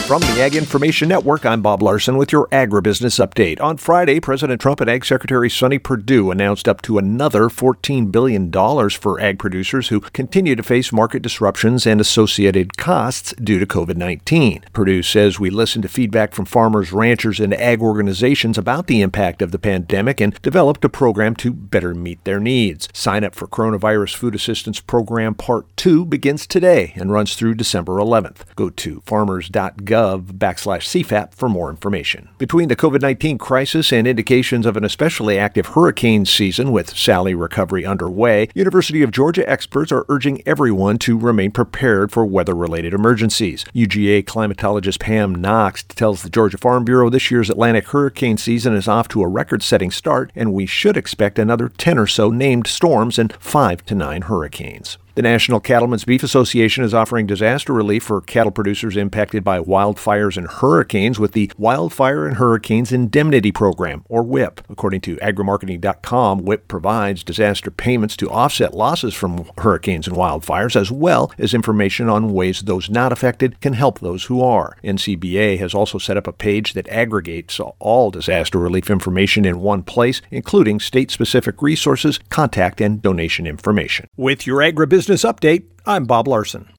From the Ag Information Network, I'm Bob Larson with your Agribusiness Update. On Friday, President Trump and Ag Secretary Sonny Perdue announced up to another $14 billion for ag producers who continue to face market disruptions and associated costs due to COVID-19. Perdue says we listened to feedback from farmers, ranchers, and ag organizations about the impact of the pandemic and developed a program to better meet their needs. Sign up for Coronavirus Food Assistance Program Part 2 begins today and runs through December 11th. Go to farmers.gov/CFAP for more information. Between the COVID-19 crisis and indications of an especially active hurricane season with Sally recovery underway, University of Georgia experts are urging everyone to remain prepared for weather-related emergencies. UGA climatologist Pam Knox tells the Georgia Farm Bureau this year's Atlantic hurricane season is off to a record-setting start, and we should expect another 10 or so named storms and 5 to 9 hurricanes. The National Cattlemen's Beef Association is offering disaster relief for cattle producers impacted by wildfires and hurricanes with the Wildfire and Hurricanes Indemnity Program, or WIP. According to agrimarketing.com, WIP provides disaster payments to offset losses from hurricanes and wildfires, as well as information on ways those not affected can help those who are. NCBA has also set up a page that aggregates all disaster relief information in one place, including state-specific resources, contact, and donation information. With your Agribusiness Update, I'm Bob Larson.